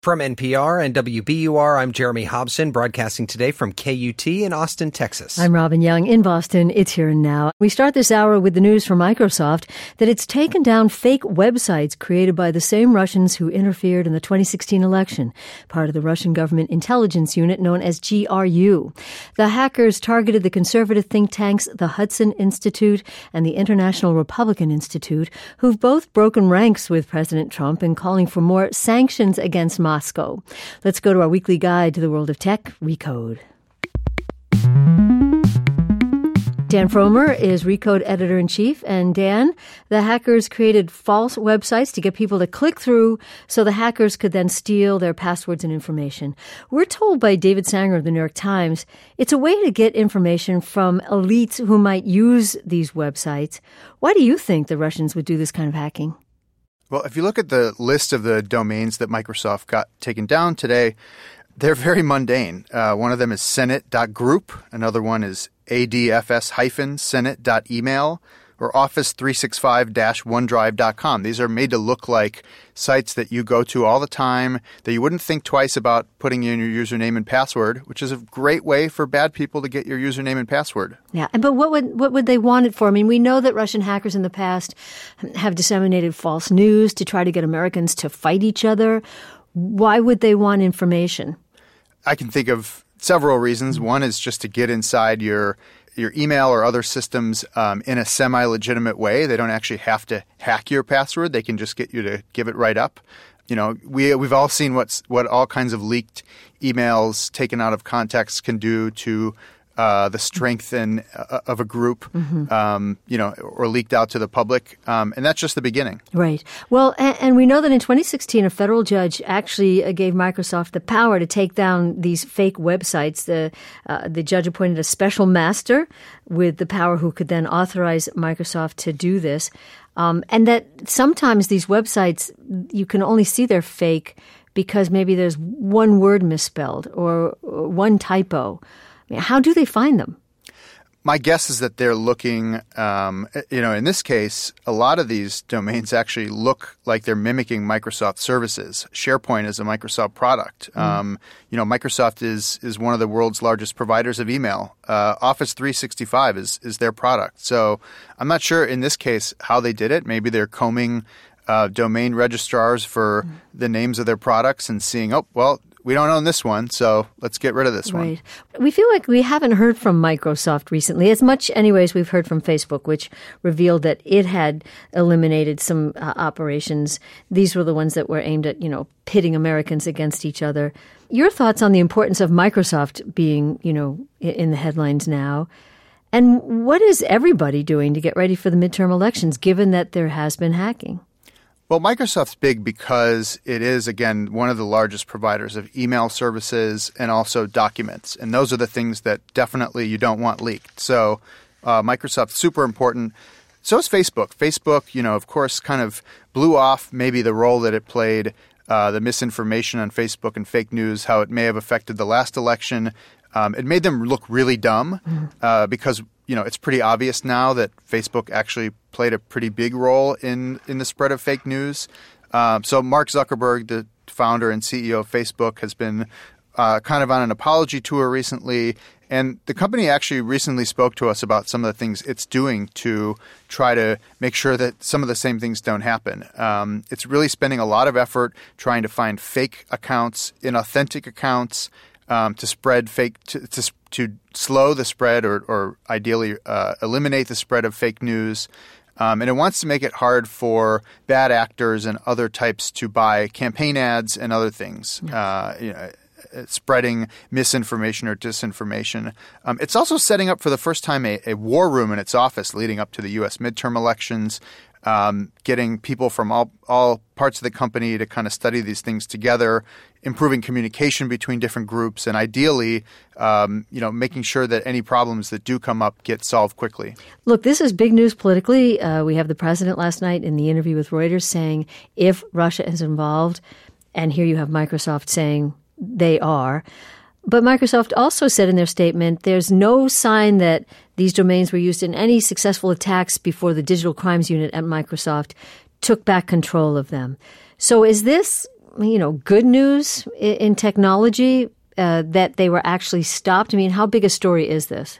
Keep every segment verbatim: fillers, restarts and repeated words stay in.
From N P R and W B U R, I'm Jeremy Hobson, broadcasting today from K U T in Austin, Texas. I'm Robin Young in Boston. It's Here and Now. We start this hour with the news from Microsoft that it's taken down fake websites created by the same Russians who interfered in the twenty sixteen election, part of the Russian government intelligence unit known as G R U. The hackers targeted the conservative think tanks the Hudson Institute and the International Republican Institute, who've both broken ranks with President Trump in calling for more sanctions against Moscow. Moscow. Let's go to our weekly guide to the world of tech, Recode. Dan Frommer is Recode editor-in-chief. And Dan, the hackers created false websites to get people to click through so the hackers could then steal their passwords and information. We're told by David Sanger of the New York Times it's a way to get information from elites who might use these websites. Why do you think the Russians would do this kind of hacking? Well, if you look at the list of the domains that Microsoft got taken down today, they're very mundane. Uh, one of them is senate dot group. Another one is A D F S senate dot email or office three sixty-five dash onedrive dot com. These are made to look like sites that you go to all the time, that you wouldn't think twice about putting in your username and password, which is a great way for bad people to get your username and password. Yeah, but what would what would they want it for? I mean, we know that Russian hackers in the past have disseminated false news to try to get Americans to fight each other. Why would they want information? I can think of several reasons. One is just to get inside your your email or other systems um, in a semi-legitimate way. They don't actually have to hack your password. They can just get you to give it right up. You know, we, we've all seen what's, what all kinds of leaked emails taken out of context can do to uh, the strength in, uh, of a group, mm-hmm. um, you know, or leaked out to the public. Um, and that's just the beginning. Right. Well, and, and we know that in twenty sixteen, a federal judge actually uh, gave Microsoft the power to take down these fake websites. The, uh, the judge appointed a special master with the power who could then authorize Microsoft to do this. Um, and that sometimes these websites, you can only see they're fake because maybe there's one word misspelled or, or one typo. How do they find them? My guess is that they're looking, um, you know, in this case, a lot of these domains actually look like they're mimicking Microsoft services. SharePoint is a Microsoft product. Mm. Um, you know, Microsoft is is one of the world's largest providers of email. Uh, Office three sixty-five is is their product. So I'm not sure in this case how they did it. Maybe they're combing uh, domain registrars for mm. the names of their products and seeing, oh, well, we don't own this one, so let's get rid of this one. Right. We feel like we haven't heard from Microsoft recently. As much, anyways, we've heard from Facebook, which revealed that it had eliminated some uh, operations. These were the ones that were aimed at, you know, pitting Americans against each other. Your thoughts on the importance of Microsoft being, you know, in the headlines now? And what is everybody doing to get ready for the midterm elections, given that there has been hacking? Well, Microsoft's big because it is, again, one of the largest providers of email services and also documents. And those are the things that definitely you don't want leaked. So uh, Microsoft's super important. So is Facebook. Facebook, you know, of course, kind of blew off maybe the role that it played, uh, the misinformation on Facebook and fake news, how it may have affected the last election. Um, it made them look really dumb uh, because, you know, it's pretty obvious now that Facebook actually played a pretty big role in, in the spread of fake news. Um, so Mark Zuckerberg, the founder and C E O of Facebook, has been uh, kind of on an apology tour recently. And the company actually recently spoke to us about some of the things it's doing to try to make sure that some of the same things don't happen. Um, it's really spending a lot of effort trying to find fake accounts, inauthentic accounts, Um, to spread fake, to, to to slow the spread or, or ideally uh, eliminate the spread of fake news. Um, and it wants to make it hard for bad actors and other types to buy campaign ads and other things, yes. uh, you know, spreading misinformation or disinformation. Um, it's also setting up for the first time a, a war room in its office leading up to the U S midterm elections, um, getting people from all, all parts of the company to kind of study these things together, improving communication between different groups, and ideally, um, you know, making sure that any problems that do come up get solved quickly. Look, this is big news politically. Uh, we have the president last night in the interview with Reuters saying if Russia is involved, and here you have Microsoft saying they are. But Microsoft also said in their statement there's no sign that these domains were used in any successful attacks before the Digital Crimes Unit at Microsoft took back control of them. So is this you know, good news in, in technology uh, that they were actually stopped? I mean, how big a story is this?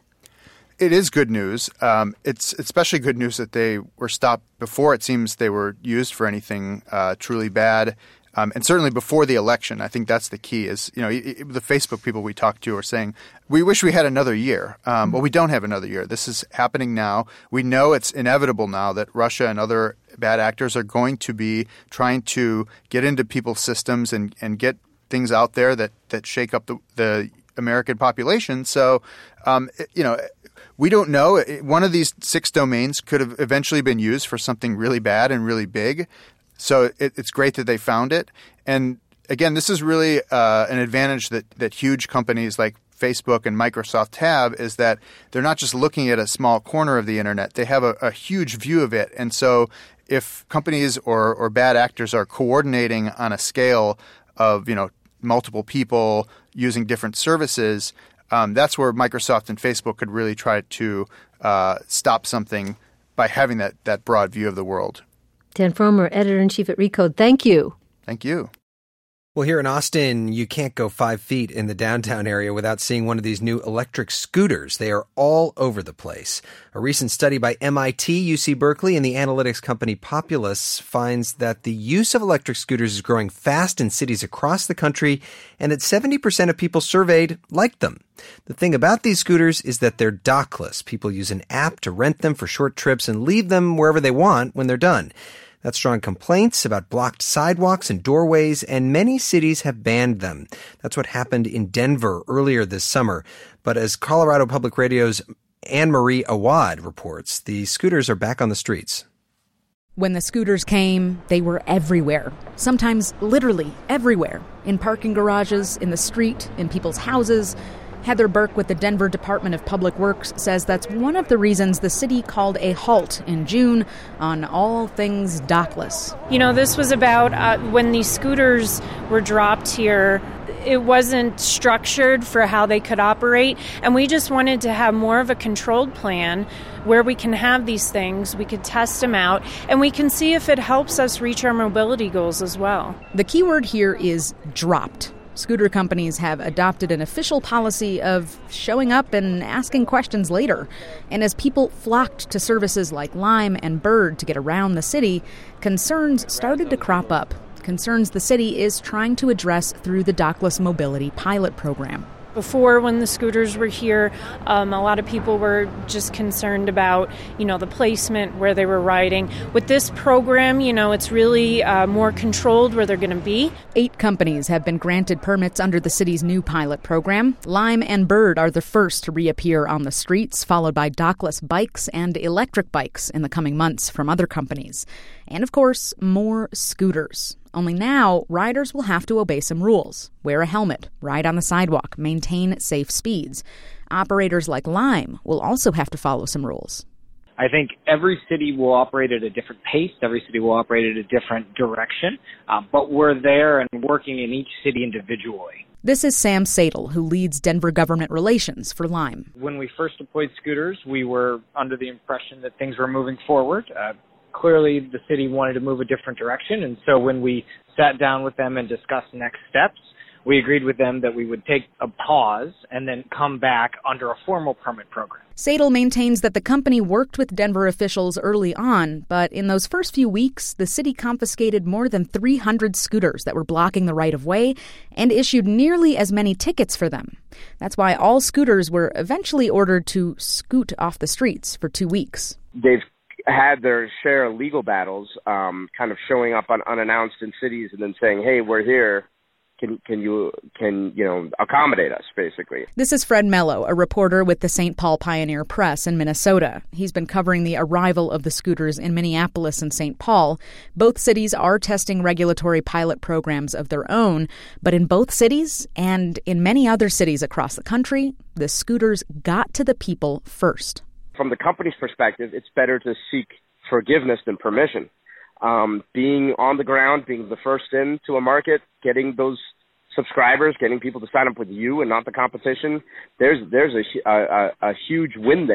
It is good news. Um, it's especially good news that they were stopped before it seems they were used for anything uh, truly bad. Um, and certainly before the election. I think that's the key is, you know, the Facebook people we talked to are saying, we wish we had another year. Um, but we don't have another year. This is happening now. We know it's inevitable now that Russia and other bad actors are going to be trying to get into people's systems and, and get things out there that, that shake up the, the American population. So, um, you know, we don't know. One of these six domains could have eventually been used for something really bad and really big. So it, it's great that they found it. And again, this is really uh, an advantage that, that huge companies like Facebook and Microsoft have is that they're not just looking at a small corner of the internet. They have a, a huge view of it. And so if companies or, or bad actors are coordinating on a scale of, you know, multiple people using different services, um, that's where Microsoft and Facebook could really try to uh, stop something by having that, that broad view of the world. Dan Frommer, editor-in-chief at Recode. Thank you. Thank you. Well, here in Austin, you can't go five feet in the downtown area without seeing one of these new electric scooters. They are all over the place. A recent study by M I T, U C Berkeley, and the analytics company Populus finds that the use of electric scooters is growing fast in cities across the country, and that seventy percent of people surveyed liked them. The thing about these scooters is that they're dockless. People use an app to rent them for short trips and leave them wherever they want when they're done. That's drawing complaints about blocked sidewalks and doorways, and many cities have banned them. That's what happened in Denver earlier this summer. But as Colorado Public Radio's Anne-Marie Awad reports, the scooters are back on the streets. When the scooters came, they were everywhere. Sometimes literally everywhere. In parking garages, in the street, in people's houses. Heather Burke with the Denver Department of Public Works says that's one of the reasons the city called a halt in June on all things dockless. You know, this was about uh, when these scooters were dropped here, it wasn't structured for how they could operate, and we just wanted to have more of a controlled plan where we can have these things, we could test them out, and we can see if it helps us reach our mobility goals as well. The key word here is dropped. Scooter companies have adopted an official policy of showing up and asking questions later. And as people flocked to services like Lime and Bird to get around the city, concerns started to crop up. Concerns the city is trying to address through the Dockless Mobility Pilot Program. Before, when the scooters were here, um, a lot of people were just concerned about, you know, the placement, where they were riding. With this program, you know, it's really uh, more controlled where they're going to be. Eight companies have been granted permits under the city's new pilot program. Lime and Bird are the first to reappear on the streets, followed by dockless bikes and electric bikes in the coming months from other companies. And, of course, more scooters. Only now, riders will have to obey some rules. Wear a helmet, ride on the sidewalk, maintain safe speeds. Operators like Lime will also have to follow some rules. I think every city will operate at a different pace. Every city will operate at a different direction. Uh, but we're there and working in each city individually. This is Sam Sadel, who leads Denver government relations for Lime. When we first deployed scooters, we were under the impression that things were moving forward. Uh, Clearly, the city wanted to move a different direction, and so when we sat down with them and discussed next steps, we agreed with them that we would take a pause and then come back under a formal permit program. Sadel maintains that the company worked with Denver officials early on, but in those first few weeks, the city confiscated more than three hundred scooters that were blocking the right-of-way and issued nearly as many tickets for them. That's why all scooters were eventually ordered to scoot off the streets for two weeks. They've had their share of legal battles, um, kind of showing up on, unannounced in cities and then saying, hey, we're here. Can can you can you know accommodate us, basically? This is Fred Mello, a reporter with the Saint Paul Pioneer Press in Minnesota. He's been covering the arrival of the scooters in Minneapolis and Saint Paul. Both cities are testing regulatory pilot programs of their own, but in both cities and in many other cities across the country, the scooters got to the people first. From the company's perspective, it's better to seek forgiveness than permission. Um, being on the ground, being the first in to a market, getting those subscribers, getting people to sign up with you and not the competition, there's there's a, a, a huge win there.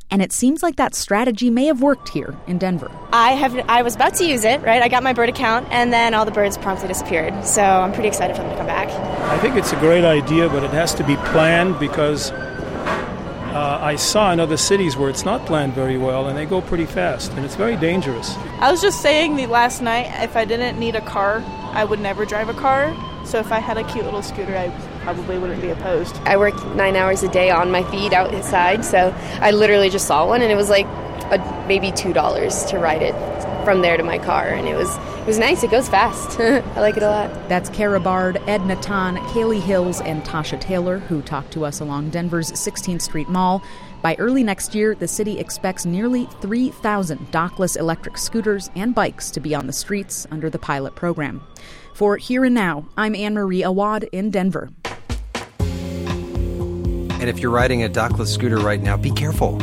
And it seems like that strategy may have worked here in Denver. I have. I was about to use it, right? I got my bird account, and then all the birds promptly disappeared. So I'm pretty excited for them to come back. I think it's a great idea, but it has to be planned because uh, I saw in other cities where it's not planned very well, and they go pretty fast, and it's very dangerous. I was just saying the last night, if I didn't need a car, I would never drive a car. So if I had a cute little scooter, I probably wouldn't be opposed. I work nine hours a day on my feed outside, so I literally just saw one, and it was like a, maybe two dollars to ride it from there to my car, and it was it was nice. It goes fast. I like it a lot. That's Kara Bard, Ed Natan, Kaylee Hills, and Tasha Taylor, who talked to us along Denver's sixteenth Street Mall. By early next year, the city expects nearly three thousand dockless electric scooters and bikes to be on the streets under the pilot program. For Here and Now, I'm Anne-Marie Awad in Denver. And if you're riding a dockless scooter right now, be careful.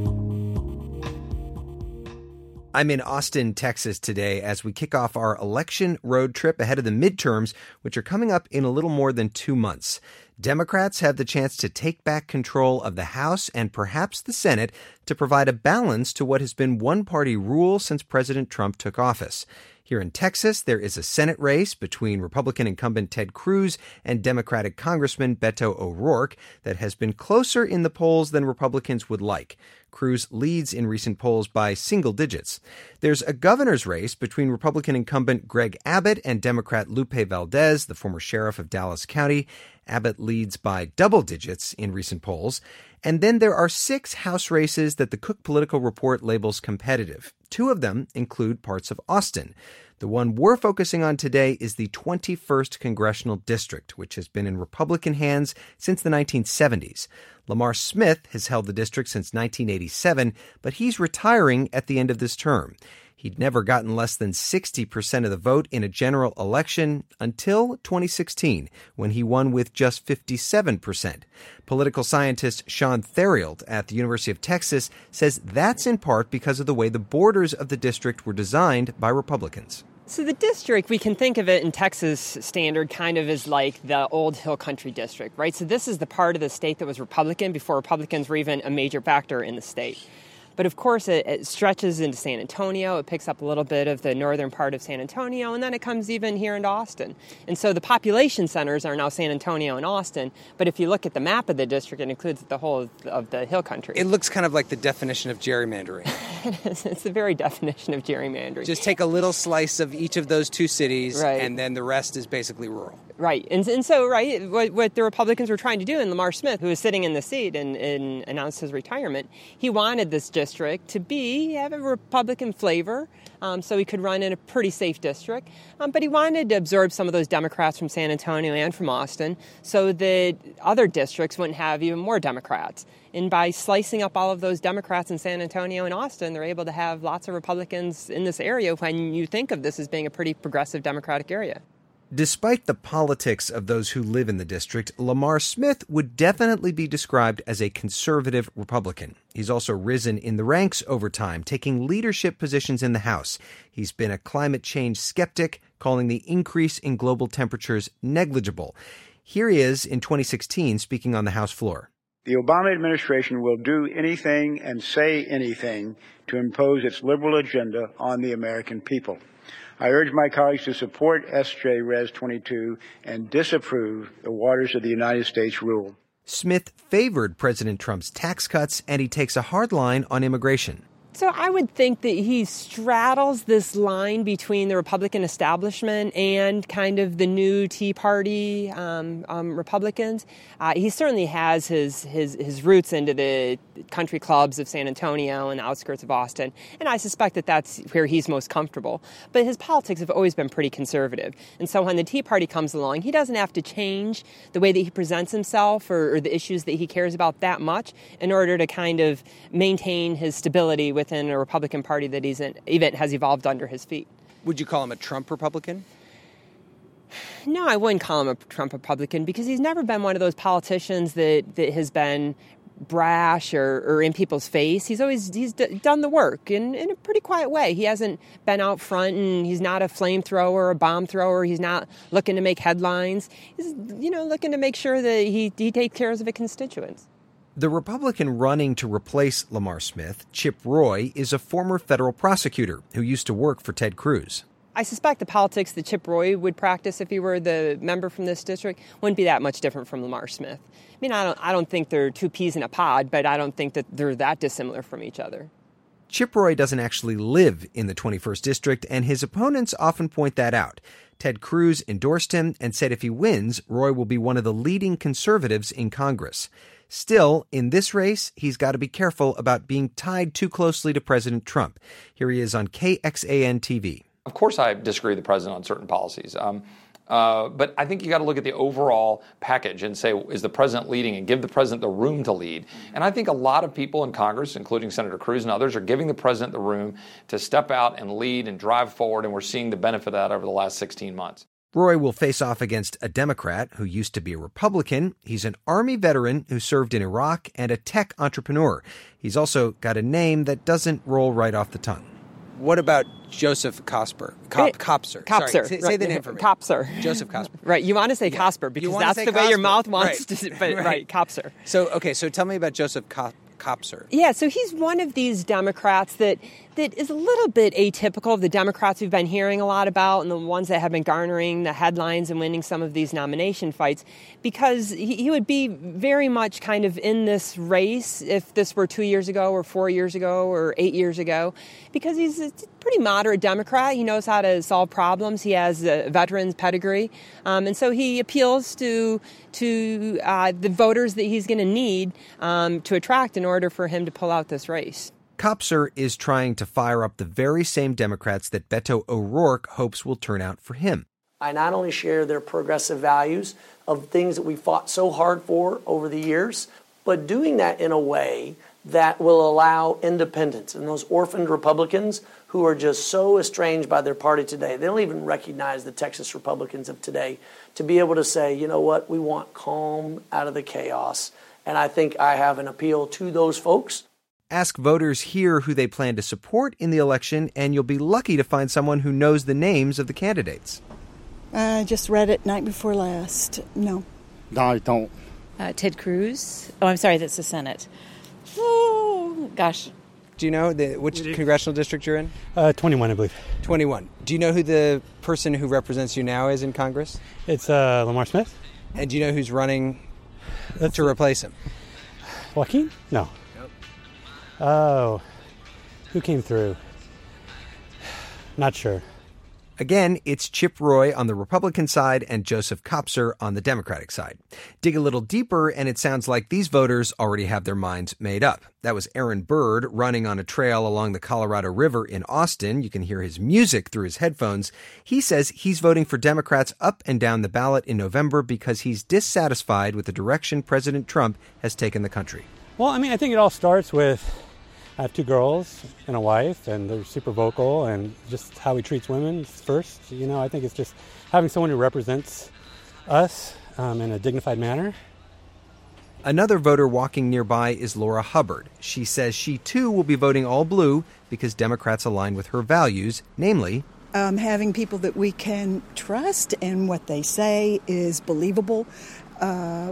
I'm in Austin, Texas today as we kick off our election road trip ahead of the midterms, which are coming up in a little more than two months. Democrats have the chance to take back control of the House and perhaps the Senate to provide a balance to what has been one-party rule since President Trump took office. Here in Texas, there is a Senate race between Republican incumbent Ted Cruz and Democratic Congressman Beto O'Rourke that has been closer in the polls than Republicans would like. Cruz leads in recent polls by single digits. There's a governor's race between Republican incumbent Greg Abbott and Democrat Lupe Valdez, the former sheriff of Dallas County. Abbott leads by double digits in recent polls. And then there are six House races that the Cook Political Report labels competitive. Two of them include parts of Austin. The one we're focusing on today is the twenty-first Congressional District, which has been in Republican hands since the nineteen seventies. Lamar Smith has held the district since nineteen eighty-seven, but he's retiring at the end of this term. He'd never gotten less than sixty percent of the vote in a general election until twenty sixteen, when he won with just fifty-seven percent. Political scientist Sean Theriault at the University of Texas says that's in part because of the way the borders of the district were designed by Republicans. So the district, we can think of it in Texas standard kind of as like the old Hill Country district, right? So this is the part of the state that was Republican before Republicans were even a major factor in the state. But of course, it, it stretches into San Antonio. It picks up a little bit of the northern part of San Antonio, and then it comes even here into Austin. And so the population centers are now San Antonio and Austin. But if you look at the map of the district, it includes the whole of, of the Hill Country. It looks kind of like the definition of gerrymandering. It is. It's the very definition of gerrymandering. Just take a little slice of each of those two cities, right, and then the rest is basically rural. Right. And, and so, right, what, what the Republicans were trying to do, and Lamar Smith, who was sitting in the seat and, and announced his retirement, he wanted this district to be, have a Republican flavor, um, so he could run in a pretty safe district. Um, but he wanted to absorb some of those Democrats from San Antonio and from Austin so that other districts wouldn't have even more Democrats. And by slicing up all of those Democrats in San Antonio and Austin, they're able to have lots of Republicans in this area when you think of this as being a pretty progressive Democratic area. Despite the politics of those who live in the district, Lamar Smith would definitely be described as a conservative Republican. He's also risen in the ranks over time, taking leadership positions in the House. He's been a climate change skeptic, calling the increase in global temperatures negligible. Here he is in twenty sixteen speaking on the House floor. The Obama administration will do anything and say anything to impose its liberal agenda on the American people. I urge my colleagues to support S J Res twenty-two and disapprove the Waters of the United States rule. Smith favored President Trump's tax cuts, and he takes a hard line on immigration. So I would think that he straddles this line between the Republican establishment and kind of the new Tea Party um, um, Republicans. Uh, he certainly has his, his his roots into the country clubs of San Antonio and the outskirts of Austin, and I suspect that that's where he's most comfortable. But his politics have always been pretty conservative, and so when the Tea Party comes along, he doesn't have to change the way that he presents himself or, or the issues that he cares about that much in order to kind of maintain his stability with within a Republican Party that he's in, even has evolved under his feet. Would you call him a Trump Republican? No, I wouldn't call him a Trump Republican because he's never been one of those politicians that, that has been brash or, or in people's face. He's always he's d- done the work in, in a pretty quiet way. He hasn't been out front, and he's not a flamethrower or a bomb thrower. He's not looking to make headlines. He's, you know, looking to make sure that he, he takes care of his constituents. The Republican running to replace Lamar Smith, Chip Roy, is a former federal prosecutor who used to work for Ted Cruz. I suspect the politics that Chip Roy would practice if he were the member from this district wouldn't be that much different from Lamar Smith. I mean, I don't, I don't think they're two peas in a pod, but I don't think that they're that dissimilar from each other. Chip Roy doesn't actually live in the twenty-first district, and his opponents often point that out. Ted Cruz endorsed him and said if he wins, Roy will be one of the leading conservatives in Congress. Still, in this race, he's got to be careful about being tied too closely to President Trump. Here he is on K X A N T V. Of course I disagree with the president on certain policies, um, uh, but I think you got to look at the overall package and say, is the president leading, and give the president the room to lead. And I think a lot of people in Congress, including Senator Cruz and others, are giving the president the room to step out and lead and drive forward, and we're seeing the benefit of that over the last sixteen months. Roy will face off against a Democrat who used to be a Republican. He's an Army veteran who served in Iraq and a tech entrepreneur. He's also got a name that doesn't roll right off the tongue. What about Joseph Cosper? Cop, Copser. Copser. Sorry, say, right. say the name for me. Copser. Joseph Cosper. Right. You want to say yeah. Cosper because that's the Cosper. way your mouth wants right. to. But right. right, Copser. So okay. So tell me about Joseph Cop. Copser. Yeah, so he's one of these Democrats that that is a little bit atypical of the Democrats we've been hearing a lot about and the ones that have been garnering the headlines and winning some of these nomination fights, because he, he would be very much kind of in this race if this were two years ago or four years ago or eight years ago, because he's a pretty moderate Democrat. He knows how to solve problems. He has a veteran's pedigree. Um, and so he appeals to to uh, the voters that he's going to need um, to attract in order for him to pull out this race. Copser is trying to fire up the very same Democrats that Beto O'Rourke hopes will turn out for him. I not only share their progressive values of things that we fought so hard for over the years, but doing that in a way that will allow independents and those orphaned Republicans who are just so estranged by their party today. They don't even recognize the Texas Republicans of today, to be able to say, you know what, we want calm out of the chaos. And I think I have an appeal to those folks. Ask voters here who they plan to support in the election, and you'll be lucky to find someone who knows the names of the candidates. I just read it night before last. No. No, I don't. Uh, Ted Cruz. Oh, I'm sorry, that's the Senate. Oh, gosh. Do you know the, which congressional district you're in? Uh, twenty-one, I believe. twenty-one. Do you know who the person who represents you now is in Congress? It's uh, Lamar Smith. And do you know who's running That's to replace him? Joaquin? No. Nope. Oh, who came through? Not sure. Again, it's Chip Roy on the Republican side and Joseph Copser on the Democratic side. Dig a little deeper, and it sounds like these voters already have their minds made up. That was Aaron Bird running on a trail along the Colorado River in Austin. You can hear his music through his headphones. He says he's voting for Democrats up and down the ballot in November because he's dissatisfied with the direction President Trump has taken the country. Well, I mean, I think it all starts with I have two girls and a wife, and they're super vocal, and just how he treats women first. You know, I think it's just having someone who represents us um, in a dignified manner. Another voter walking nearby is Laura Hubbard. She says she, too, will be voting all blue because Democrats align with her values, namely Um, having people that we can trust and what they say is believable, uh,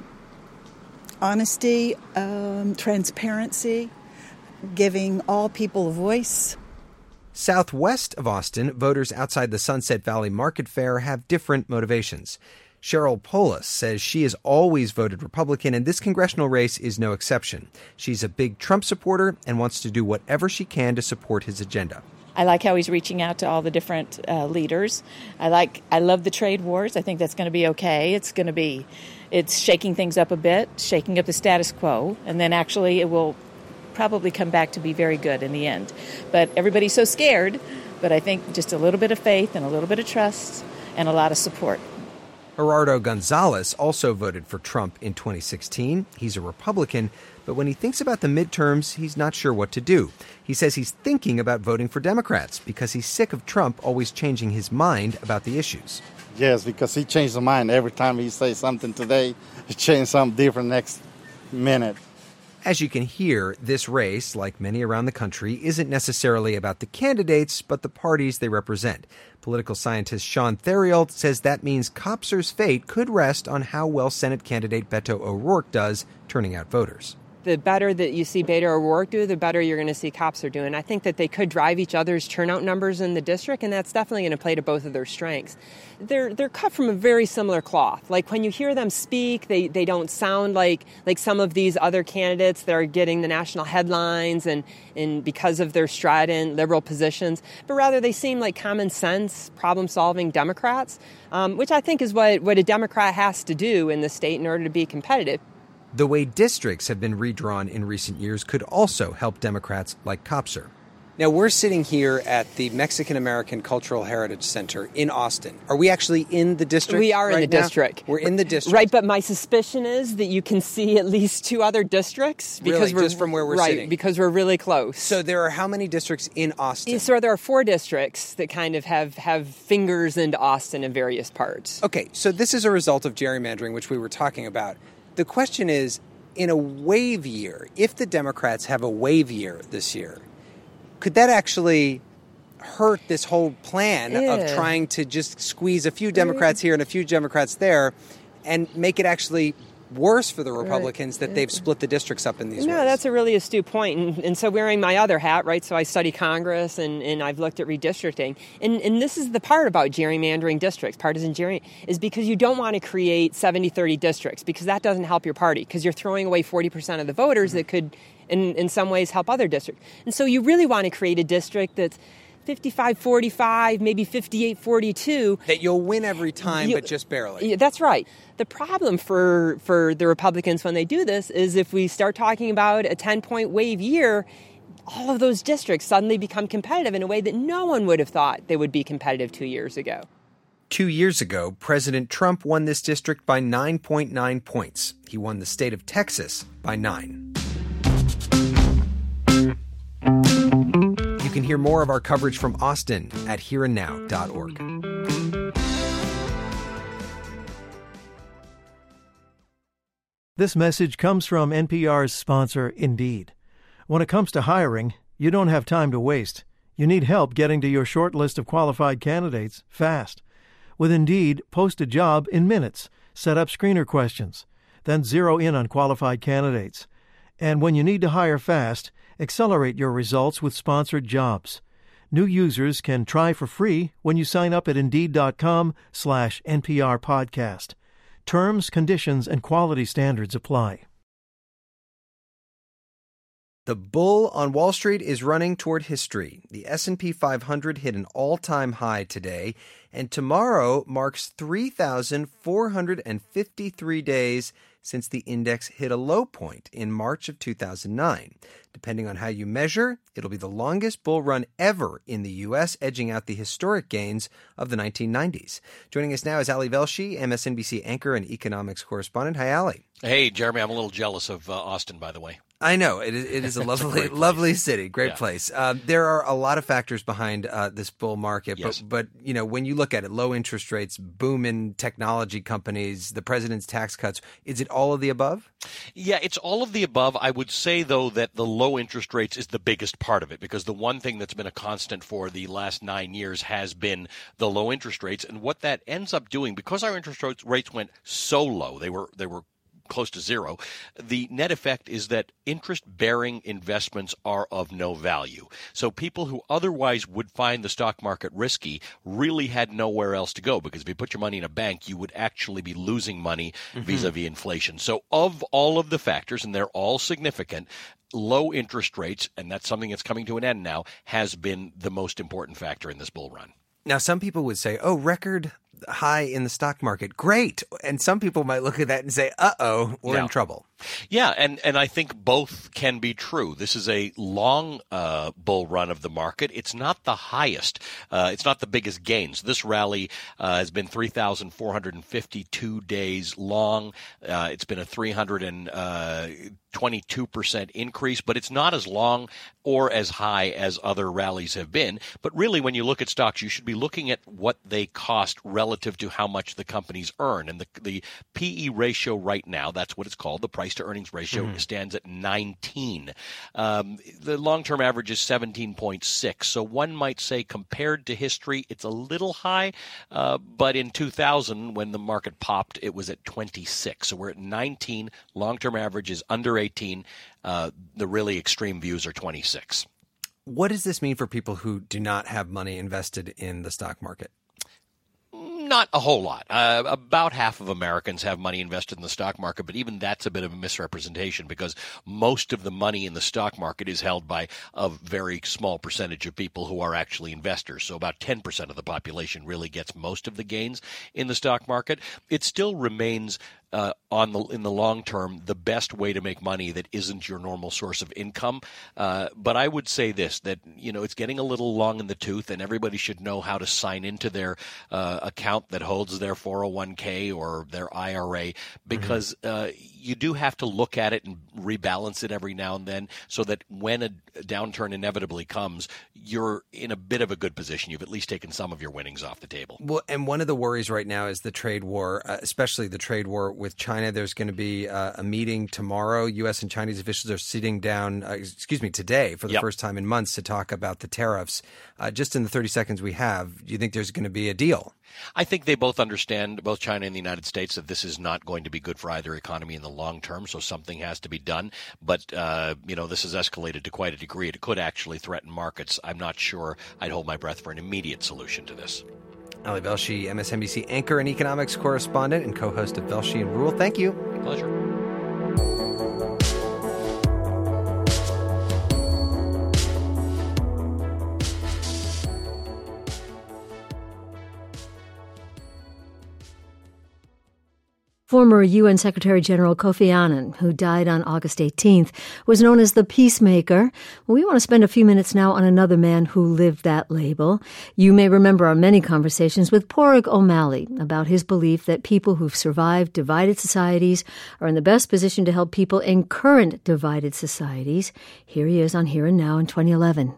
honesty, um, transparency, giving all people a voice. Southwest of Austin, voters outside the Sunset Valley Market Fair have different motivations. Cheryl Polis says she has always voted Republican, and this congressional race is no exception. She's a big Trump supporter and wants to do whatever she can to support his agenda. I like how he's reaching out to all the different uh, leaders. I like, I love the trade wars. I think that's going to be okay. It's going to be, it's shaking things up a bit, shaking up the status quo, and then actually it will probably come back to be very good in the end. But everybody's so scared, but I think just a little bit of faith and a little bit of trust and a lot of support. Gerardo Gonzalez also voted for Trump in twenty sixteen. He's a Republican, but when he thinks about the midterms, he's not sure what to do. He says he's thinking about voting for Democrats because he's sick of Trump always changing his mind about the issues. Yes, because he changed his mind every time he says something today. He changed something different next minute. As you can hear, this race, like many around the country, isn't necessarily about the candidates, but the parties they represent. Political scientist Sean Theriault says that means Copser's fate could rest on how well Senate candidate Beto O'Rourke does turning out voters. the better that you see Beto O'Rourke do, the better you're going to see cops are doing. I think that they could drive each other's turnout numbers in the district, and that's definitely going to play to both of their strengths. They're they're cut from a very similar cloth. Like when you hear them speak, they, they don't sound like like some of these other candidates that are getting the national headlines and, and because of their strident liberal positions, but rather they seem like common sense, problem-solving Democrats, um, which I think is what, what a Democrat has to do in the state in order to be competitive. The way districts have been redrawn in recent years could also help Democrats like Kopser. Now, we're sitting here at the Mexican-American Cultural Heritage Center in Austin. Are we actually in the district? We are right in the now? district. We're in the district. Right, but my suspicion is that you can see at least two other districts. Because really? we're, Just from where we're right, sitting? Because we're really close. So there are how many districts in Austin? So there are four districts that kind of have, have fingers into Austin in various parts. Okay, so this is a result of gerrymandering, which we were talking about. The question is, in a wave year, if the Democrats have a wave year this year, could that actually hurt this whole plan yeah. of trying to just squeeze a few Democrats here and a few Democrats there and make it actually worse for the Republicans right. that they've split the districts up in these no, ways? That's a really astute point. And, and so wearing my other hat, right, so I study Congress and, and I've looked at redistricting. And, and this is the part about gerrymandering districts, partisan gerrymandering, is because you don't want to create seventy thirty districts because that doesn't help your party because you're throwing away forty percent of the voters mm-hmm. that could, in, in some ways, help other districts. And so you really want to create a district that's fifty-five forty-five, maybe fifty-eight forty-two. That you'll win every time, you, but just barely. Yeah, that's right. The problem for, for the Republicans when they do this is if we start talking about a ten-point wave year, all of those districts suddenly become competitive in a way that no one would have thought they would be competitive two years ago. Two years ago, President Trump won this district by nine point nine points. He won the state of Texas by nine. You can hear more of our coverage from Austin at here and now dot org. This message comes from N P R's sponsor, Indeed. When it comes to hiring, you don't have time to waste. You need help getting to your short list of qualified candidates fast. With Indeed, post a job in minutes, set up screener questions, then zero in on qualified candidates. And when you need to hire fast, accelerate your results with sponsored jobs. New users can try for free when you sign up at Indeed.com slash NPR podcast. Terms, conditions, and quality standards apply. The bull on Wall Street is running toward history. The S and P five hundred hit an all-time high today, and tomorrow marks three thousand four hundred fifty-three days since the index hit a low point in March of two thousand nine. Depending on how you measure, it'll be the longest bull run ever in the U S, edging out the historic gains of the nineteen nineties. Joining us now is Ali Velshi, M S N B C anchor and economics correspondent. Hi, Ali. Hey, Jeremy, I'm a little jealous of uh, Austin, by the way. I know. It is, it is a lovely, a lovely city. Great yeah. place. Uh, there are a lot of factors behind uh, this bull market. Yes. But, but, you know, when you look at it, low interest rates, boom in technology companies, the president's tax cuts, is it all of the above? Yeah, it's all of the above. I would say, though, that the low interest rates is the biggest part of it, because the one thing that's been a constant for the last nine years has been the low interest rates. And what that ends up doing, because our interest rates went so low, they were they were close to zero, the net effect is that interest-bearing investments are of no value. So people who otherwise would find the stock market risky really had nowhere else to go, because if you put your money in a bank, you would actually be losing money mm-hmm. vis-a-vis inflation. So of all of the factors, and they're all significant, low interest rates, and that's something that's coming to an end now, has been the most important factor in this bull run. Now, some people would say, oh, record high in the stock market. Great. And some people might look at that and say, uh-oh, we're yeah. in trouble. Yeah, and, and I think both can be true. This is a long uh, bull run of the market. It's not the highest. Uh, it's not the biggest gains. This rally uh, has been three thousand four hundred fifty-two days long. Uh, it's been a three hundred twenty-two percent increase, but it's not as long or as high as other rallies have been. But really, when you look at stocks, you should be looking at what they cost relative relative to how much the companies earn. And the, the P E ratio right now, that's what it's called, the price to earnings ratio, mm-hmm. stands at nineteen. Um, the long-term average is seventeen point six. So one might say compared to history, it's a little high. Uh, but in two thousand, when the market popped, it was at twenty-six. So we're at nineteen. Long-term average is under eighteen. Uh, the really extreme views are twenty-six. What does this mean for people who do not have money invested in the stock market? Not a whole lot. Uh, about half of Americans have money invested in the stock market, but even that's a bit of a misrepresentation because most of the money in the stock market is held by a very small percentage of people who are actually investors. So about ten percent of the population really gets most of the gains in the stock market. It still remains Uh, on the in the long term, the best way to make money that isn't your normal source of income. Uh, but I would say this, that, you know, it's getting a little long in the tooth, and everybody should know how to sign into their uh, account that holds their four oh one k or their I R A, because mm-hmm. uh, you do have to look at it and rebalance it every now and then so that when a downturn inevitably comes, you're in a bit of a good position. You've at least taken some of your winnings off the table. Well, and one of the worries right now is the trade war, uh, especially the trade war with China. There's going to be uh, a meeting tomorrow. U S and Chinese officials are sitting down, uh, excuse me, today for the yep. first time in months to talk about the tariffs. Uh, just in the thirty seconds we have, do you think there's going to be a deal? I think they both understand, both China and the United States, that this is not going to be good for either economy in the long term, so something has to be done. But, uh, you know, this has escalated to quite a degree. It could actually threaten markets. I'm not sure I'd hold my breath for an immediate solution to this. Ali Velshi, M S N B C anchor and economics correspondent and co-host of Velshi and Rule. Thank you. Pleasure. Former U N Secretary General Kofi Annan, who died on August eighteenth, was known as the Peacemaker. We want to spend a few minutes now on another man who lived that label. You may remember our many conversations with Padraig O'Malley about his belief that people who've survived divided societies are in the best position to help people in current divided societies. Here he is on Here and Now in twenty eleven.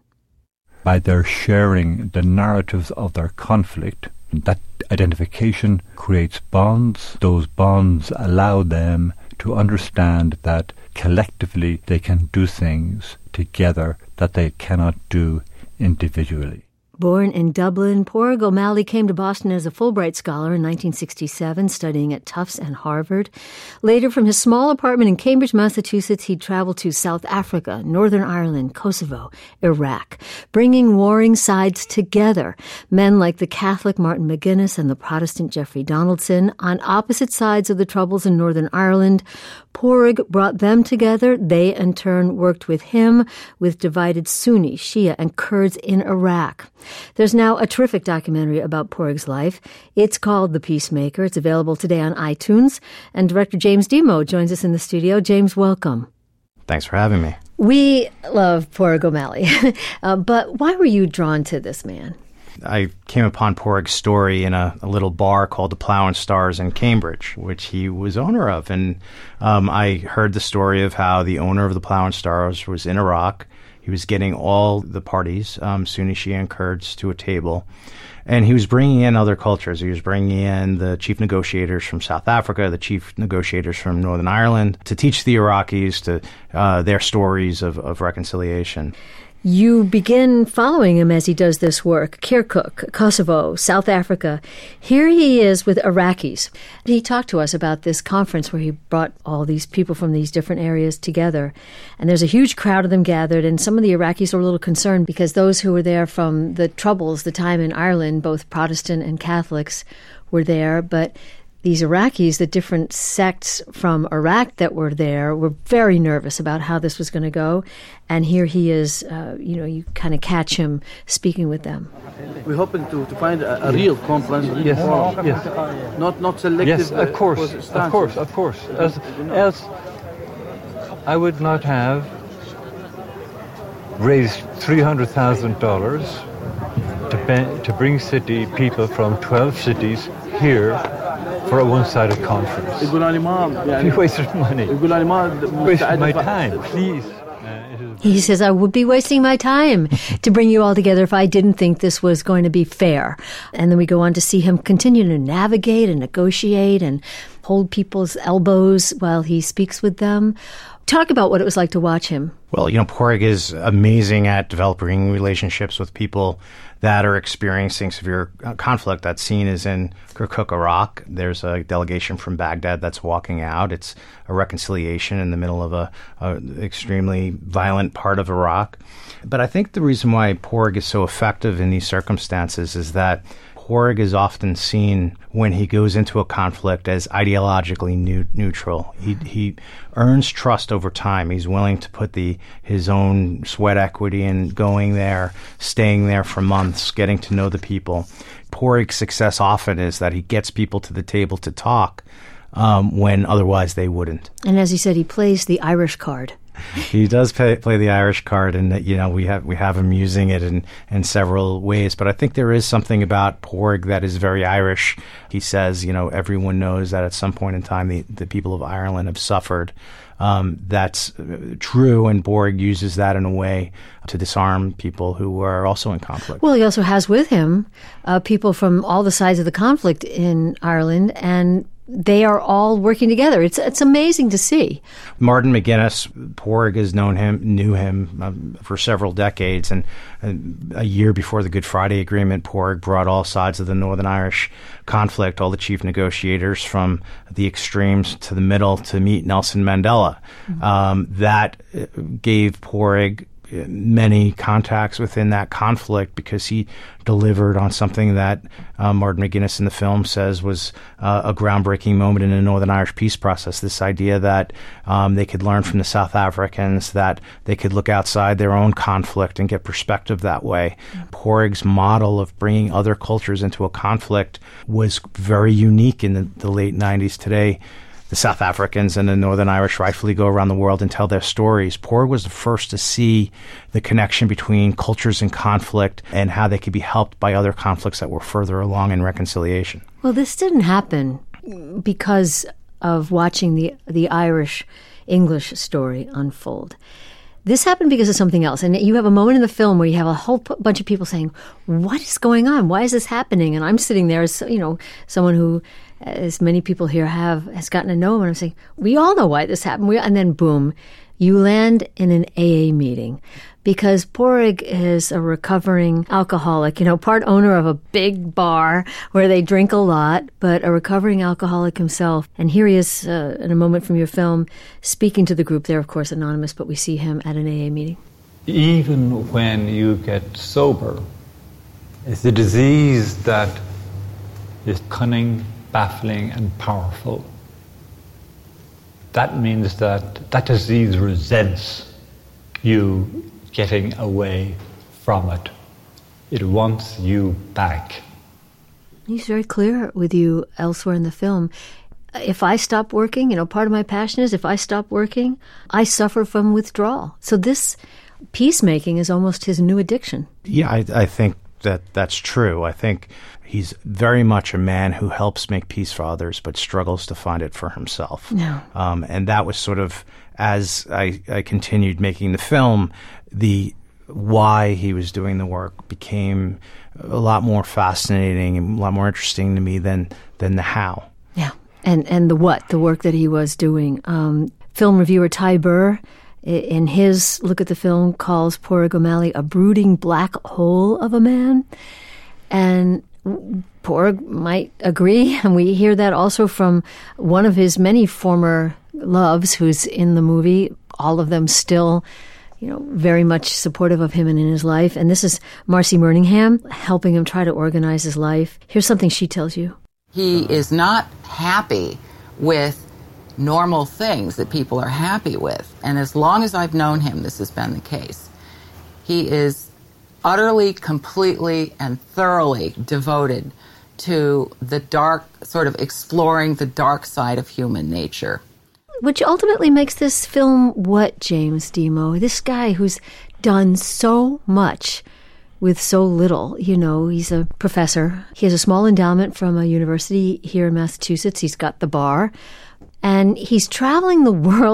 By their sharing the narratives of their conflict, that identification creates bonds. Those bonds allow them to understand that collectively they can do things together that they cannot do individually. Born in Dublin, Padraig O'Malley came to Boston as a Fulbright scholar in nineteen sixty-seven, studying at Tufts and Harvard. Later, from his small apartment in Cambridge, Massachusetts, he'd traveled to South Africa, Northern Ireland, Kosovo, Iraq, bringing warring sides together. Men like the Catholic Martin McGuinness and the Protestant Jeffrey Donaldson on opposite sides of the Troubles in Northern Ireland. Padraig brought them together. They, in turn, worked with him with divided Sunni, Shia, and Kurds in Iraq. There's now a terrific documentary about Padraig's life. It's called The Peacemaker. It's available today on iTunes. And director James Demo joins us in the studio. James, welcome. Thanks for having me. We love Padraig O'Malley. uh, but why were you drawn to this man? I came upon Padraig's story in a, a little bar called the Plough and Stars in Cambridge, which he was owner of. And um, I heard the story of how the owner of the Plough and Stars was in Iraq. He was getting all the parties, um, Sunni, Shia, and Kurds, to a table. And he was bringing in other cultures. He was bringing in the chief negotiators from South Africa, the chief negotiators from Northern Ireland, to teach the Iraqis to uh, their stories of, of reconciliation. You begin following him as he does this work. Kirkuk, Kosovo, South Africa. Here he is with Iraqis. He talked to us about this conference where he brought all these people from these different areas together. And there's a huge crowd of them gathered, and some of the Iraqis are a little concerned because those who were there from the Troubles, the time in Ireland, both Protestant and Catholics were there, but these Iraqis, the different sects from Iraq that were there, were very nervous about how this was going to go. And here he is, uh, you know, you kind of catch him speaking with them. We're hoping to, to find a, a real compromise. Yes, yes. Not, not selective. Yes, of course, of course, of course. As, else, I would not have raised three hundred thousand dollars to, be, to bring city people from twelve cities here for a one-sided conference. You wasted money. Wasted my time, please. He says, I would be wasting my time to bring you all together if I didn't think this was going to be fair. And then we go on to see him continue to navigate and negotiate and hold people's elbows while he speaks with them. Talk about what it was like to watch him. Well, you know, Padraig is amazing at developing relationships with people that are experiencing severe uh, conflict. That scene is in Kirkuk, Iraq. There's a delegation from Baghdad that's walking out. It's a reconciliation in the middle of a, a extremely violent part of Iraq. But I think the reason why Padraig is so effective in these circumstances is that Padraig is often seen when he goes into a conflict as ideologically new, neutral. He he earns trust over time. He's willing to put the his own sweat equity in going there, staying there for months, getting to know the people. Padraig's success often is that he gets people to the table to talk um, when otherwise they wouldn't. And as he said, he plays the Irish card. He does play, play the Irish card, and you know we have we have him using it in, in several ways. But I think there is something about Padraig that is very Irish. He says, you know, everyone knows that at some point in time the, the people of Ireland have suffered. Um, that's true, and Padraig uses that in a way to disarm people who are also in conflict. Well, he also has with him uh, people from all the sides of the conflict in Ireland, and they are all working together. It's it's amazing to see. Martin McGuinness, Padraig has known him, knew him um, for several decades, and uh, a year before the Good Friday Agreement, Padraig brought all sides of the Northern Irish conflict, all the chief negotiators from the extremes to the middle, to meet Nelson Mandela. Mm-hmm. Um, that gave Padraig many contacts within that conflict because he delivered on something that uh, Martin McGuinness in the film says was uh, a groundbreaking moment in the Northern Irish peace process. This idea that um, they could learn from the South Africans, that they could look outside their own conflict and get perspective that way. Mm-hmm. Padraig's model of bringing other cultures into a conflict was very unique in the, the late nineties. Today, the South Africans and the Northern Irish rightfully go around the world and tell their stories. Padraig was the first to see the connection between cultures in conflict and how they could be helped by other conflicts that were further along in reconciliation. Well, this didn't happen because of watching the the Irish-English story unfold. This happened because of something else. And you have a moment in the film where you have a whole p- bunch of people saying, what is going on? Why is this happening? And I'm sitting there as, you know, someone who, as many people here have, has gotten to know him. And I'm saying, we all know why this happened. We, and then boom, you land in an A A meeting. Because Padraig is a recovering alcoholic, you know, part owner of a big bar where they drink a lot, but a recovering alcoholic himself. And here he is uh, in a moment from your film speaking to the group. They're, of course, anonymous, but we see him at an A A meeting. Even when you get sober, it's a disease that is cunning, baffling, and powerful. That means that that disease resents you getting away from it. It wants you back. He's very clear with you elsewhere in the film. If I stop working, you know, part of my passion is if I stop working, I suffer from withdrawal. So this peacemaking is almost his new addiction. Yeah, I, I think that that's true. I think he's very much a man who helps make peace for others, but struggles to find it for himself. No. Um, and that was sort of, as I, I continued making the film, the why he was doing the work became a lot more fascinating and a lot more interesting to me than than the how. Yeah, and and the what, the work that he was doing. Um, film reviewer Ty Burr, in his look at the film, calls Padraig O'Malley a brooding black hole of a man. And Padraig might agree, and we hear that also from one of his many former loves who's in the movie, all of them still, you know, very much supportive of him and in his life. And this is Marcy Merningham helping him try to organize his life. Here's something she tells you. He is not happy with normal things that people are happy with. And as long as I've known him, this has been the case. He is utterly, completely, and thoroughly devoted to the dark, sort of exploring the dark side of human nature. Which ultimately makes this film what, James Demo? This guy who's done so much with so little. You know, he's a professor. He has a small endowment from a university here in Massachusetts. He's got the bar. And he's traveling the world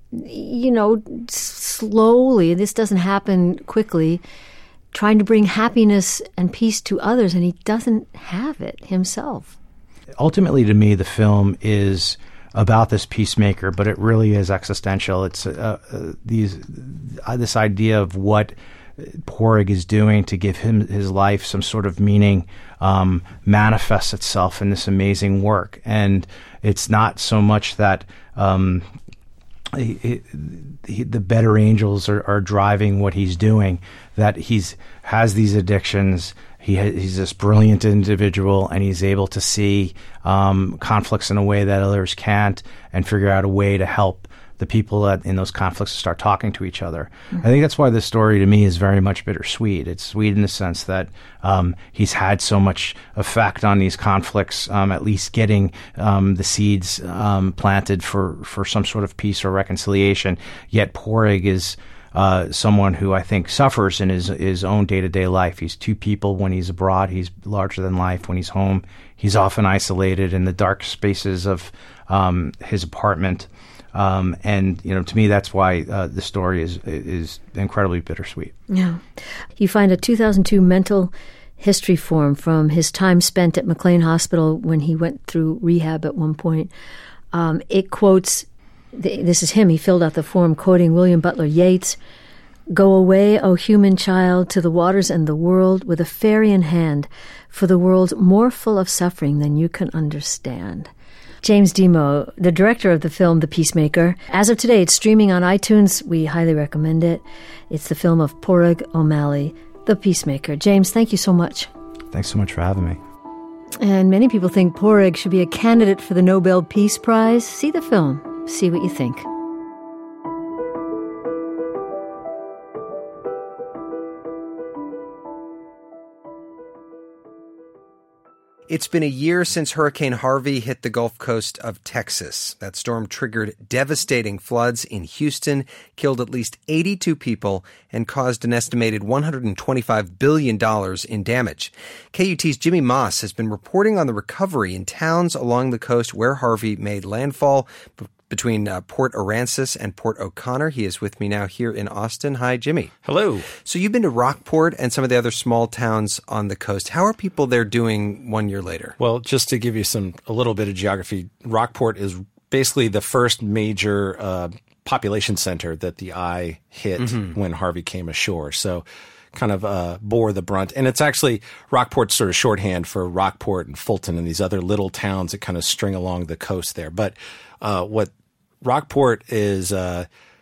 you know, slowly, this doesn't happen quickly, trying to bring happiness and peace to others, and he doesn't have it himself. Ultimately, to me, the film is about this peacemaker, but it really is existential. It's uh, uh, these uh, this idea of what Porig is doing to give him his life some sort of meaning um, manifests itself in this amazing work. And it's not so much that um, it, it, he, the better angels are, are driving what he's doing, that he's has these addictions. He ha- he's this brilliant individual, and he's able to see um, conflicts in a way that others can't, and figure out a way to help the people that in those conflicts to start talking to each other. Mm-hmm. I think that's why this story to me is very much bittersweet. It's sweet in the sense that um, he's had so much effect on these conflicts, um, at least getting um, the seeds um, planted for, for some sort of peace or reconciliation. Yet Porig is uh, someone who I think suffers in his, his own day-to-day life. He's two people. When he's abroad, he's larger than life. When he's home, he's often isolated in the dark spaces of um, his apartment. Um, and, you know, to me, that's why uh, the story is is incredibly bittersweet. Yeah. You find a two thousand two mental history form from his time spent at McLean Hospital when he went through rehab at one point. Um, it quotes, this is him, he filled out the form quoting William Butler Yeats, "Go away, O human child, to the waters and the world with a fairy in hand, for the world's more full of suffering than you can understand." James Demo, the director of the film The Peacemaker. As of today, it's streaming on iTunes. We highly recommend it. It's the film of Porig O'Malley, The Peacemaker. James, thank you so much. Thanks so much for having me. And many people think Porig should be a candidate for the Nobel Peace Prize. See the film. See what you think. It's been a year since Hurricane Harvey hit the Gulf Coast of Texas. That storm triggered devastating floods in Houston, killed at least eighty-two people, and caused an estimated one hundred twenty-five billion dollars in damage. K U T's Jimmy Moss has been reporting on the recovery in towns along the coast where Harvey made landfall, between uh, Port Aransas and Port O'Connor. He is with me now here in Austin. Hi, Jimmy. Hello. So you've been to Rockport and some of the other small towns on the coast. How are people there doing one year later? Well, just to give you some a little bit of geography, Rockport is basically the first major uh, population center that the eye hit mm-hmm. when Harvey came ashore. So kind of uh, bore the brunt. And it's actually Rockport's sort of shorthand for Rockport and Fulton and these other little towns that kind of string along the coast there. But uh, what Rockport is uh,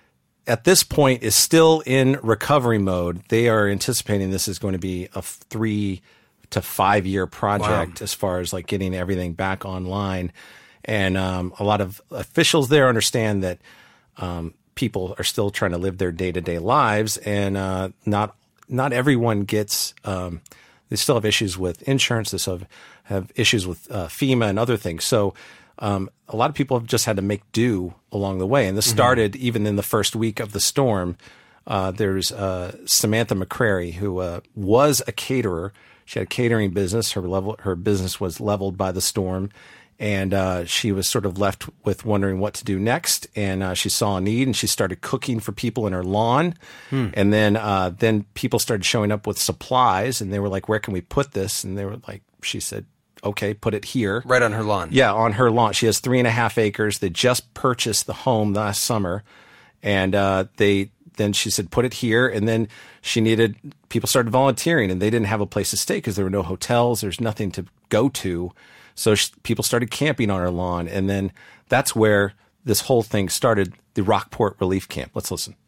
at this point is still in recovery mode. They are anticipating this is going to be a three to five year project wow. as far as like getting everything back online. And um, a lot of officials there understand that um, people are still trying to live their day to day lives, and uh, not not everyone gets. Um, they still have issues with insurance. They still have, have issues with uh, FEMA and other things. So. Um, a lot of people have just had to make do along the way. And this started mm-hmm. even in the first week of the storm. Uh, there's uh, Samantha McCrary, who uh, was a caterer. She had a catering business. Her level, her business was leveled by the storm. And uh, she was sort of left with wondering what to do next. And uh, she saw a need, and she started cooking for people in her lawn. Hmm. And then uh, then people started showing up with supplies. And they were like, where can we put this? And they were like, she said, okay, put it here. Right on her lawn. Yeah, on her lawn. She has three and a half acres. They just purchased the home last summer. And uh, they then she said, put it here. And then she needed, people started volunteering, and they didn't have a place to stay because there were no hotels. There's nothing to go to. So she, people started camping on her lawn. And then that's where this whole thing started, the Rockport Relief Camp. Let's listen.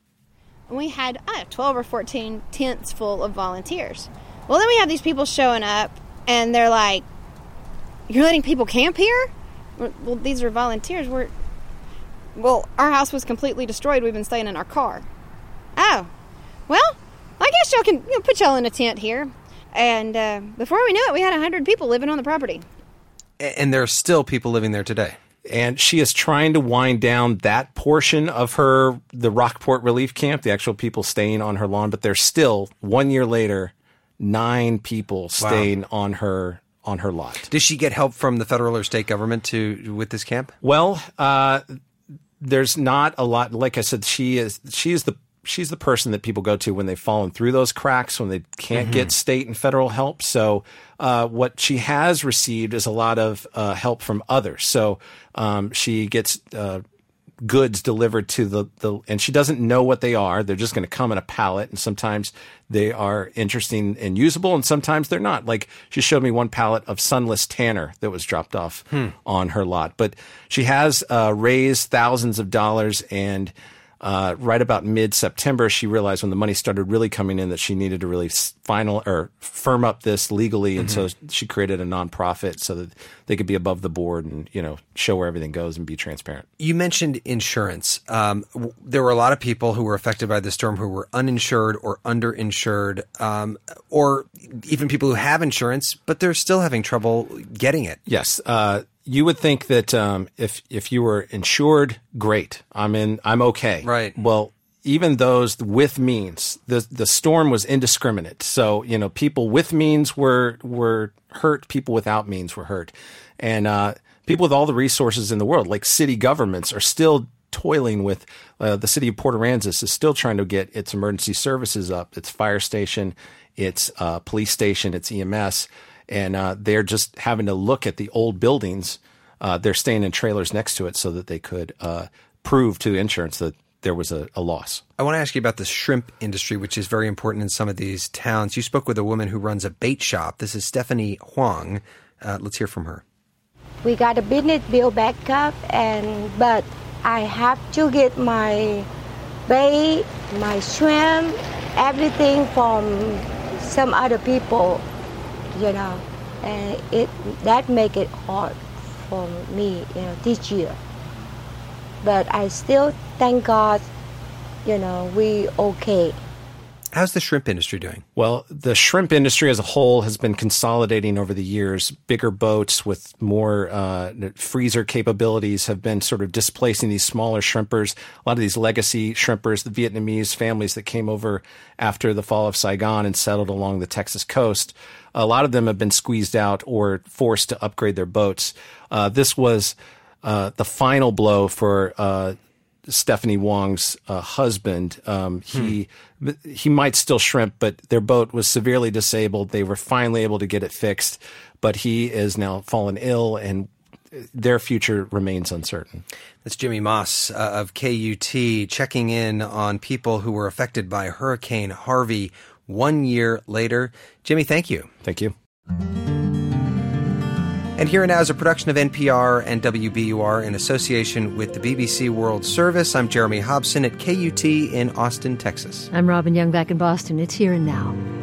We had uh, twelve or fourteen tents full of volunteers. Well, then we have these people showing up, and they're like, you're letting people camp here? Well, these are volunteers. We're, well, our house was completely destroyed. We've been staying in our car. Oh, well, I guess y'all can you know, put y'all in a tent here. And uh, before we knew it, we had one hundred people living on the property. And there are still people living there today. And she is trying to wind down that portion of her, the Rockport Relief Camp, the actual people staying on her lawn. But there's still, one year later, nine people staying wow. on her on her lot. Did she get help from the federal or state government to with this camp? Well, uh, there's not a lot. Like I said, she is she is the she's the person that people go to when they've fallen through those cracks, when they can't mm-hmm. get state and federal help. So uh, what she has received is a lot of uh, help from others. So um, she gets uh, goods delivered to the, the, and she doesn't know what they are. They're just going to come in a pallet, and sometimes they are interesting and usable, and sometimes they're not. Like, she showed me one pallet of sunless tanner that was dropped off hmm. on her lot. But she has uh, raised thousands of dollars, and Uh, right about mid-September, she realized when the money started really coming in that she needed to really final or firm up this legally, and mm-hmm. so she created a nonprofit so that they could be above the board and, you know, show where everything goes and be transparent. You mentioned insurance. Um, w- there were a lot of people who were affected by the storm who were uninsured or underinsured, um, or even people who have insurance, but they're still having trouble getting it. Yes. Uh, You would think that um, if if you were insured, great. I'm in. I'm okay. Right. Well, even those with means, the the storm was indiscriminate. So, you know, people with means were were hurt. People without means were hurt, and uh, people with all the resources in the world, like city governments, are still toiling with. Uh, the city of Port Aransas is still trying to get its emergency services up, its fire station, its uh, police station, its E M S. And uh, they're just having to look at the old buildings. Uh, they're staying in trailers next to it so that they could uh, prove to insurance that there was a, a loss. I want to ask you about the shrimp industry, which is very important in some of these towns. You spoke with a woman who runs a bait shop. This is Stephanie Huang. Uh, let's hear from her. We got a business build back up, and but I have to get my bait, my shrimp, everything from some other people. You know, and it that make it hard for me, you know, this year. But I still thank God, you know, we okay. How's the shrimp industry doing? Well, the shrimp industry as a whole has been consolidating over the years. Bigger boats with more uh, freezer capabilities have been sort of displacing these smaller shrimpers. A lot of these legacy shrimpers, the Vietnamese families that came over after the fall of Saigon and settled along the Texas coast, a lot of them have been squeezed out or forced to upgrade their boats. Uh, this was uh, the final blow for uh, Stephanie Wong's uh, husband. Um, he hmm. he might still shrimp, but their boat was severely disabled. They were finally able to get it fixed, but he is now fallen ill, and their future remains uncertain. That's Jimmy Moss uh, of K U T checking in on people who were affected by Hurricane Harvey one year later. Jimmy, thank you. Thank you. And Here and Now is a production of N P R and W B U R in association with the B B C World Service. I'm Jeremy Hobson at K U T in Austin, Texas. I'm Robin Young back in Boston. It's Here and Now.